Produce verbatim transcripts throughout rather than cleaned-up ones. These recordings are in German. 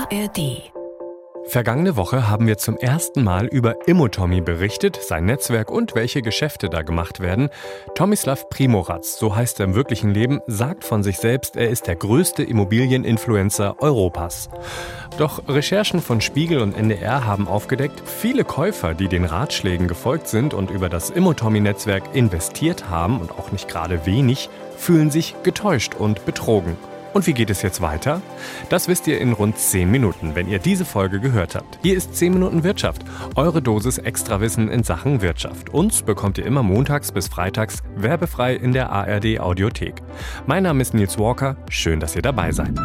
A R D. Vergangene Woche haben wir zum ersten Mal über ImmoTommy berichtet, sein Netzwerk und welche Geschäfte da gemacht werden. Tomislav Primorac, so heißt er im wirklichen Leben, sagt von sich selbst, er ist der größte Immobilieninfluencer Europas. Doch Recherchen von Spiegel und N D R haben aufgedeckt, viele Käufer, die den Ratschlägen gefolgt sind und über das ImmoTommy-Netzwerk investiert haben, und auch nicht gerade wenig, fühlen sich getäuscht und betrogen. Und wie geht es jetzt weiter? Das wisst ihr in rund zehn Minuten, wenn ihr diese Folge gehört habt. Hier ist zehn Minuten Wirtschaft, eure Dosis Extrawissen in Sachen Wirtschaft. Uns bekommt ihr immer montags bis freitags werbefrei in der A R D Audiothek. Mein Name ist Nils Walker, schön, dass ihr dabei seid.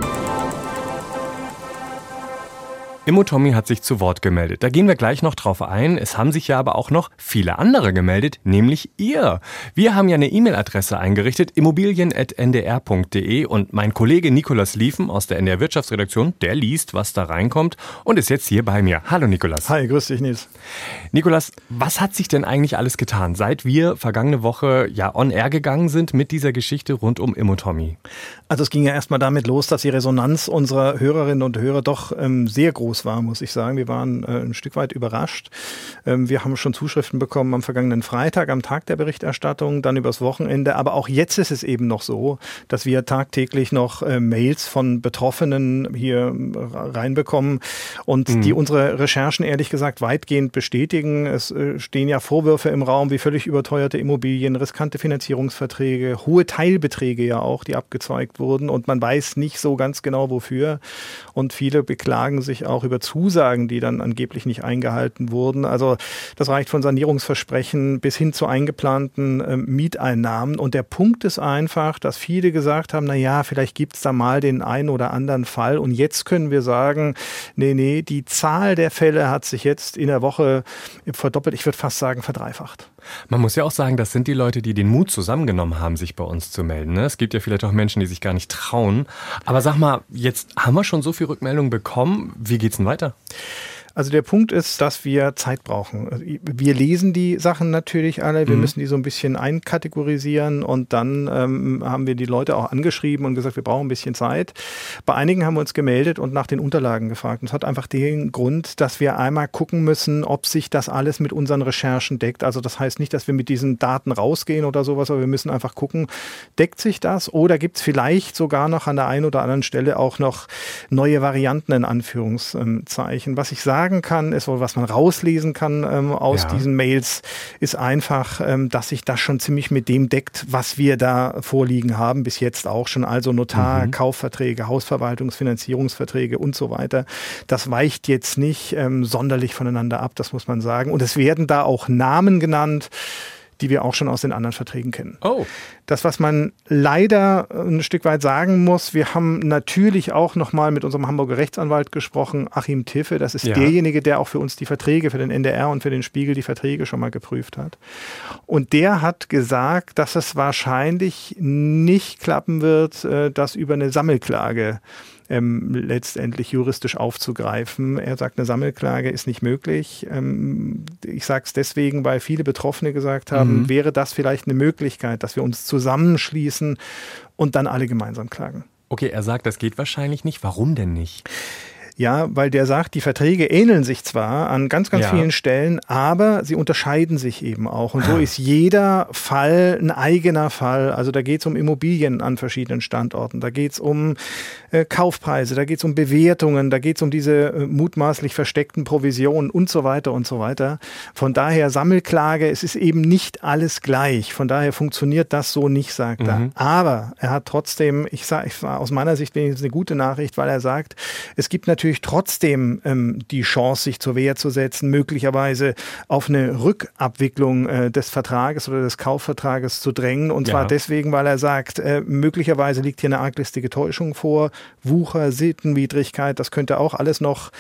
ImmoTommy hat sich zu Wort gemeldet. Da gehen wir gleich noch drauf ein. Es haben sich ja aber auch noch viele andere gemeldet, nämlich ihr. Wir haben ja eine E-Mail-Adresse eingerichtet, immobilien at n d r punkt d e, und mein Kollege Nikolas Liefen aus der N D R Wirtschaftsredaktion, der liest, was da reinkommt und ist jetzt hier bei mir. Hallo Nikolas. Hi, grüß dich Nils. Nikolas, was hat sich denn eigentlich alles getan, seit wir vergangene Woche ja on air gegangen sind mit dieser Geschichte rund um ImmoTommy? Also es ging ja erstmal damit los, dass die Resonanz unserer Hörerinnen und Hörer doch ähm, sehr groß war, muss ich sagen. Wir waren äh, ein Stück weit überrascht. Ähm, wir haben schon Zuschriften bekommen am vergangenen Freitag, am Tag der Berichterstattung, dann übers Wochenende. Aber auch jetzt ist es eben noch so, dass wir tagtäglich noch äh, Mails von Betroffenen hier reinbekommen und mhm. die unsere Recherchen ehrlich gesagt weitgehend bestätigen. Es äh, stehen ja Vorwürfe im Raum wie völlig überteuerte Immobilien, riskante Finanzierungsverträge, hohe Teilbeträge ja auch, die abgezweigt wurden, und man weiß nicht so ganz genau wofür. Und viele beklagen sich auch über Zusagen, die dann angeblich nicht eingehalten wurden. Also das reicht von Sanierungsversprechen bis hin zu eingeplanten äh, Mieteinnahmen. Und der Punkt ist einfach, dass viele gesagt haben, na ja, vielleicht gibt es da mal den einen oder anderen Fall. Und jetzt können wir sagen, nee, nee, die Zahl der Fälle hat sich jetzt in der Woche verdoppelt, ich würde fast sagen verdreifacht. Man muss ja auch sagen, das sind die Leute, die den Mut zusammengenommen haben, sich bei uns zu melden. Es gibt ja vielleicht auch Menschen, die sich gar nicht trauen. Aber sag mal, jetzt haben wir schon so viel Rückmeldungen bekommen. Wie geht's denn weiter? Also der Punkt ist, dass wir Zeit brauchen. Wir lesen die Sachen natürlich alle, wir mhm. müssen die so ein bisschen einkategorisieren, und dann ähm, haben wir die Leute auch angeschrieben und gesagt, wir brauchen ein bisschen Zeit. Bei einigen haben wir uns gemeldet und nach den Unterlagen gefragt. Und das hat einfach den Grund, dass wir einmal gucken müssen, ob sich das alles mit unseren Recherchen deckt. Also das heißt nicht, dass wir mit diesen Daten rausgehen oder sowas, aber wir müssen einfach gucken, deckt sich das, oder gibt es vielleicht sogar noch an der einen oder anderen Stelle auch noch neue Varianten in Anführungszeichen. Was ich sage, sagen kann, ist, was man rauslesen kann ähm, aus ja. diesen Mails, ist einfach, ähm, dass sich das schon ziemlich mit dem deckt, was wir da vorliegen haben, bis jetzt auch schon, also Notar, mhm. Kaufverträge, Hausverwaltungsfinanzierungsverträge und so weiter. Das weicht jetzt nicht ähm, sonderlich voneinander ab, das muss man sagen. Und es werden da auch Namen genannt, die wir auch schon aus den anderen Verträgen kennen. Oh. Das, was man leider ein Stück weit sagen muss, wir haben natürlich auch nochmal mit unserem Hamburger Rechtsanwalt gesprochen, Achim Tiffe, das ist ja. derjenige, der auch für uns die Verträge, für den N D R und für den Spiegel die Verträge schon mal geprüft hat. Und der hat gesagt, dass es wahrscheinlich nicht klappen wird, das über eine Sammelklage Ähm, letztendlich juristisch aufzugreifen. Er sagt, eine Sammelklage ist nicht möglich. Ähm, ich sage es deswegen, weil viele Betroffene gesagt haben, mhm. wäre das vielleicht eine Möglichkeit, dass wir uns zusammenschließen und dann alle gemeinsam klagen. Okay, er sagt, das geht wahrscheinlich nicht. Warum denn nicht? Ja, weil der sagt, die Verträge ähneln sich zwar an ganz, ganz ja. vielen Stellen, aber sie unterscheiden sich eben auch. Und so ist jeder Fall ein eigener Fall. Also da geht es um Immobilien an verschiedenen Standorten, da geht es um äh, Kaufpreise, da geht es um Bewertungen, da geht es um diese äh, mutmaßlich versteckten Provisionen und so weiter und so weiter. Von daher Sammelklage, es ist eben nicht alles gleich. Von daher funktioniert das so nicht, sagt mhm. er. Aber er hat trotzdem, ich sage, aus meiner Sicht wenigstens eine gute Nachricht, weil er sagt, es gibt natürlich trotzdem ähm, die Chance, sich zur Wehr zu setzen, möglicherweise auf eine Rückabwicklung äh, des Vertrages oder des Kaufvertrages zu drängen. Und zwar ja. deswegen, weil er sagt, äh, möglicherweise liegt hier eine arglistige Täuschung vor, Wucher, Sittenwidrigkeit, das könnte auch alles noch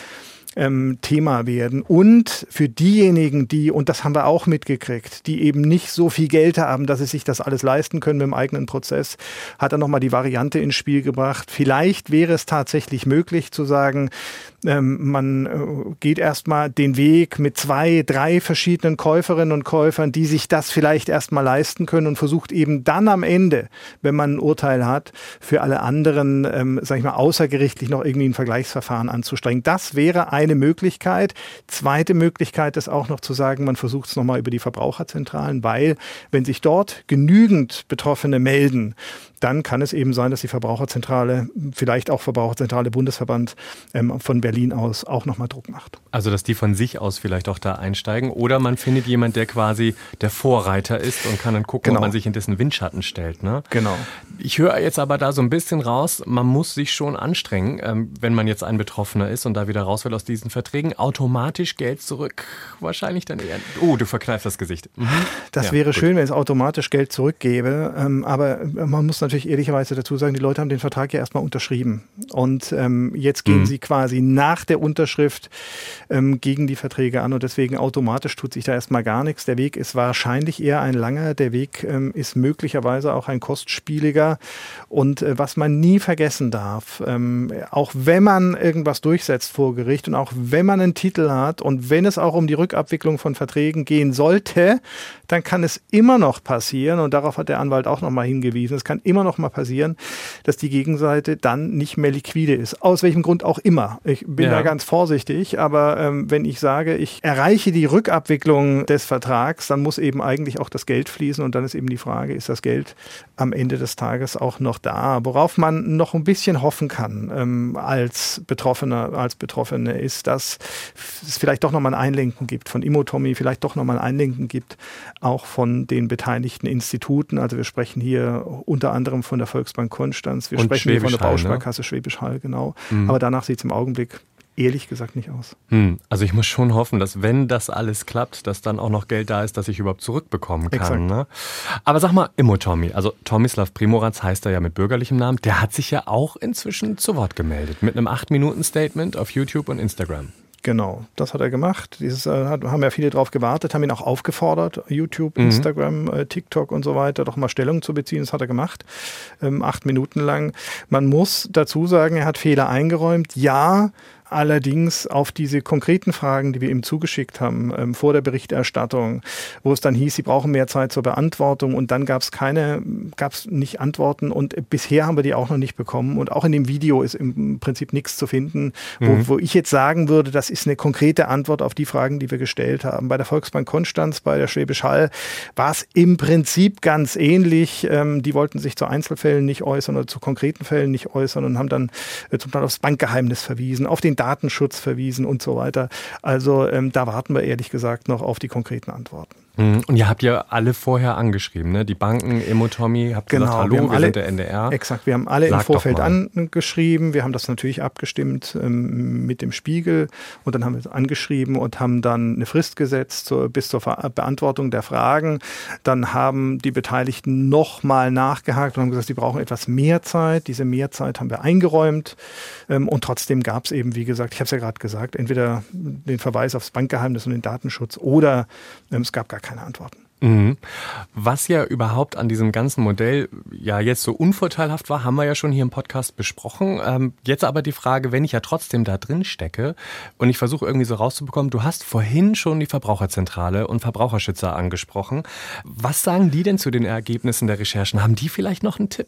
ähm, Thema werden. Und für diejenigen, die, und das haben wir auch mitgekriegt, die eben nicht so viel Geld haben, dass sie sich das alles leisten können mit dem eigenen Prozess, hat er nochmal die Variante ins Spiel gebracht. Vielleicht wäre es tatsächlich möglich zu sagen, ähm, man äh, geht erstmal den Weg mit zwei, drei verschiedenen Käuferinnen und Käufern, die sich das vielleicht erstmal leisten können und versucht eben dann am Ende, wenn man ein Urteil hat, für alle anderen, ähm, sag ich mal, außergerichtlich noch irgendwie ein Vergleichsverfahren anzustrengen. Das wäre eine Möglichkeit. Zweite Möglichkeit ist auch noch zu sagen, man versucht es nochmal über die Verbraucherzentralen, weil wenn sich dort genügend Betroffene melden, dann kann es eben sein, dass die Verbraucherzentrale, vielleicht auch Verbraucherzentrale Bundesverband ähm, von Berlin aus auch nochmal Druck macht. Also, dass die von sich aus vielleicht auch da einsteigen. Oder man findet jemand, der quasi der Vorreiter ist und kann dann gucken, genau, ob man sich in dessen Windschatten stellt. Ne? Genau. Ich höre jetzt aber da so ein bisschen raus, man muss sich schon anstrengen, ähm, wenn man jetzt ein Betroffener ist und da wieder raus will aus diesen Verträgen. Automatisch Geld zurück, wahrscheinlich dann eher. Oh, du verkneifst das Gesicht. Mhm. Das ja, wäre gut. schön, wenn es automatisch Geld zurückgäbe. Ähm, aber man muss natürlich ehrlicherweise dazu sagen, die Leute haben den Vertrag ja erstmal unterschrieben. Und ähm, jetzt gehen mhm. sie quasi nach der Unterschrift ähm, gegen die Verträge an. Und deswegen automatisch tut sich da erstmal gar nichts. Der Weg ist wahrscheinlich eher ein langer. Der Weg ähm, ist möglicherweise auch ein kostspieliger. Und äh, was man nie vergessen darf, ähm, auch wenn man irgendwas durchsetzt vor Gericht und auch wenn man einen Titel hat und wenn es auch um die Rückabwicklung von Verträgen gehen sollte, dann kann es immer noch passieren, und darauf hat der Anwalt auch noch mal hingewiesen, es kann immer noch mal passieren, dass die Gegenseite dann nicht mehr liquide ist. Aus welchem Grund auch immer. Ich bin ja. da ganz vorsichtig, aber ähm, wenn ich sage, ich erreiche die Rückabwicklung des Vertrags, dann muss eben eigentlich auch das Geld fließen, und dann ist eben die Frage, ist das Geld am Ende des Tages auch noch da? Worauf man noch ein bisschen hoffen kann ähm, als Betroffener, als Betroffene, ist, dass es vielleicht doch noch mal ein Einlenken gibt von Imotomi, vielleicht doch noch mal ein Einlenken gibt, auch von den beteiligten Instituten. Also wir sprechen hier unter anderem von der Volksbank Konstanz, wir und sprechen hier von der Hall, Bausparkasse ne? Schwäbisch Hall, genau. Mhm. Aber danach sieht es im Augenblick ehrlich gesagt nicht aus. Hm. Also ich muss schon hoffen, dass wenn das alles klappt, dass dann auch noch Geld da ist, dass ich überhaupt zurückbekommen kann. Ne? Aber sag mal, Imotomi, also Tomislav Primorac heißt er ja mit bürgerlichem Namen, der hat sich ja auch inzwischen zu Wort gemeldet mit einem acht Minuten Statement auf YouTube und Instagram. Genau, das hat er gemacht. Dieses äh, haben ja viele drauf gewartet, haben ihn auch aufgefordert, YouTube, mhm. Instagram, äh, TikTok und so weiter, doch mal Stellung zu beziehen. Das hat er gemacht, ähm, acht Minuten lang. Man muss dazu sagen, er hat Fehler eingeräumt. Ja, allerdings auf diese konkreten Fragen, die wir ihm zugeschickt haben ähm, vor der Berichterstattung, wo es dann hieß, sie brauchen mehr Zeit zur Beantwortung, und dann gab es keine, gab es nicht Antworten, und bisher haben wir die auch noch nicht bekommen, und auch in dem Video ist im Prinzip nichts zu finden, wo, mhm. wo ich jetzt sagen würde, das ist eine konkrete Antwort auf die Fragen, die wir gestellt haben. Bei der Volksbank Konstanz, bei der Schwäbisch Hall war es im Prinzip ganz ähnlich. Ähm, die wollten sich zu Einzelfällen nicht äußern oder zu konkreten Fällen nicht äußern und haben dann äh, zum Teil aufs Bankgeheimnis verwiesen, auf den Datenschutz verwiesen und so weiter. Also ähm, da warten wir ehrlich gesagt noch auf die konkreten Antworten. Und ihr habt ja alle vorher angeschrieben, ne? Die Banken, Imotomi, habt genau, gesagt, hallo, wir, wir alle, sind der N D R. Exakt, wir haben alle Sag im Vorfeld angeschrieben, wir haben das natürlich abgestimmt ähm, mit dem Spiegel, und dann haben wir es angeschrieben und haben dann eine Frist gesetzt zur, bis zur Ver- Beantwortung der Fragen. Dann haben die Beteiligten nochmal nachgehakt und haben gesagt, sie brauchen etwas mehr Zeit. Diese Mehrzeit haben wir eingeräumt, ähm, und trotzdem gab es eben, wie gesagt, ich habe es ja gerade gesagt, entweder den Verweis aufs Bankgeheimnis und den Datenschutz oder ähm, es gab gar keine Antworten. Mhm. Was ja überhaupt an diesem ganzen Modell ja jetzt so unvorteilhaft war, haben wir ja schon hier im Podcast besprochen. Ähm, jetzt aber die Frage, wenn ich ja trotzdem da drin stecke und ich versuche irgendwie so rauszubekommen, du hast vorhin schon die Verbraucherzentrale und Verbraucherschützer angesprochen. Was sagen die denn zu den Ergebnissen der Recherchen? Haben die vielleicht noch einen Tipp?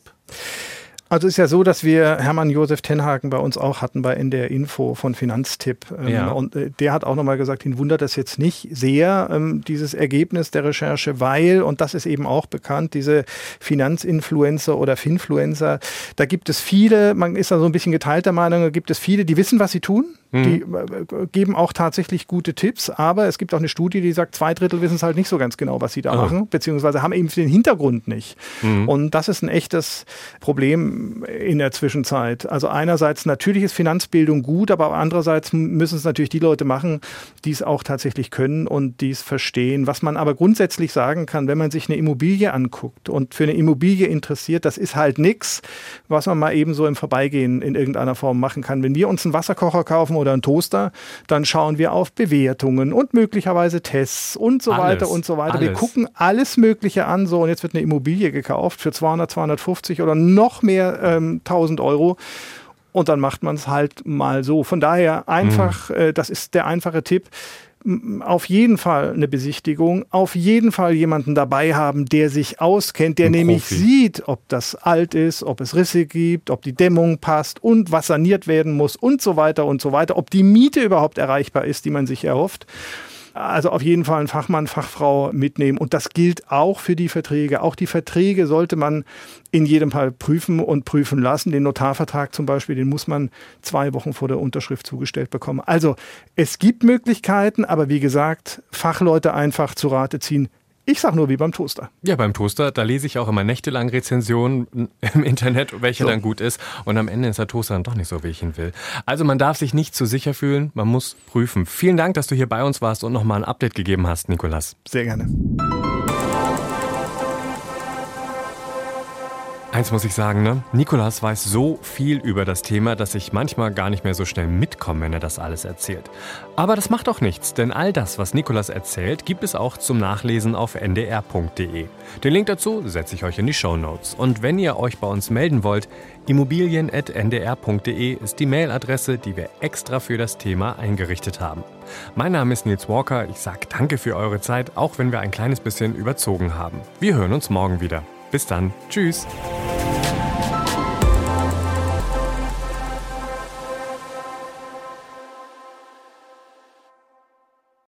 Also es ist ja so, dass wir Hermann Josef Tenhagen bei uns auch hatten bei N D R Info von Finanztipp. Ja. Und der hat auch nochmal gesagt, ihn wundert das jetzt nicht sehr, dieses Ergebnis der Recherche, weil, und das ist eben auch bekannt, diese Finanzinfluencer oder Finfluencer, da gibt es viele, man ist da so ein bisschen geteilter Meinung, da gibt es viele, die wissen, was sie tun. Die geben auch tatsächlich gute Tipps, aber es gibt auch eine Studie, die sagt, zwei Drittel wissen es halt nicht so ganz genau, was sie da Aha. machen, beziehungsweise haben eben den Hintergrund nicht. Mhm. Und das ist ein echtes Problem in der Zwischenzeit. Also einerseits natürlich ist Finanzbildung gut, aber andererseits müssen es natürlich die Leute machen, die es auch tatsächlich können und die es verstehen. Was man aber grundsätzlich sagen kann, wenn man sich eine Immobilie anguckt und für eine Immobilie interessiert, das ist halt nichts, was man mal eben so im Vorbeigehen in irgendeiner Form machen kann. Wenn wir uns einen Wasserkocher kaufen oder einen Toaster, dann schauen wir auf Bewertungen und möglicherweise Tests und so alles, weiter und so weiter. Alles. Wir gucken alles Mögliche an, so und jetzt wird eine Immobilie gekauft für zweihundert, zweihundertfünfzig oder noch mehr ähm, tausend Euro. Und dann macht man es halt mal so. Von daher einfach, mhm. äh, das ist der einfache Tipp, auf jeden Fall eine Besichtigung, auf jeden Fall jemanden dabei haben, der sich auskennt, der Ein nämlich Profi. sieht, ob das alt ist, ob es Risse gibt, ob die Dämmung passt und was saniert werden muss und so weiter und so weiter, ob die Miete überhaupt erreichbar ist, die man sich erhofft. Also auf jeden Fall einen Fachmann, Fachfrau mitnehmen. Und das gilt auch für die Verträge. Auch die Verträge sollte man in jedem Fall prüfen und prüfen lassen. Den Notarvertrag zum Beispiel, den muss man zwei Wochen vor der Unterschrift zugestellt bekommen. Also es gibt Möglichkeiten, aber wie gesagt, Fachleute einfach zu Rate ziehen. Ich sag nur wie beim Toaster. Ja, beim Toaster, da lese ich auch immer nächtelang Rezensionen im Internet, welche so. dann gut ist. Und am Ende ist der Toaster dann doch nicht so, wie ich ihn will. Also man darf sich nicht zu sicher fühlen, man muss prüfen. Vielen Dank, dass du hier bei uns warst und nochmal ein Update gegeben hast, Nikolas. Sehr gerne. Eins muss ich sagen, ne? Nikolas weiß so viel über das Thema, dass ich manchmal gar nicht mehr so schnell mitkomme, wenn er das alles erzählt. Aber das macht auch nichts, denn all das, was Nikolas erzählt, gibt es auch zum Nachlesen auf n d r punkt d e. Den Link dazu setze ich euch in die Shownotes. Und wenn ihr euch bei uns melden wollt, immobilien at n d r punkt d e ist die Mailadresse, die wir extra für das Thema eingerichtet haben. Mein Name ist Nils Walker, ich sage danke für eure Zeit, auch wenn wir ein kleines bisschen überzogen haben. Wir hören uns morgen wieder. Bis dann. Tschüss.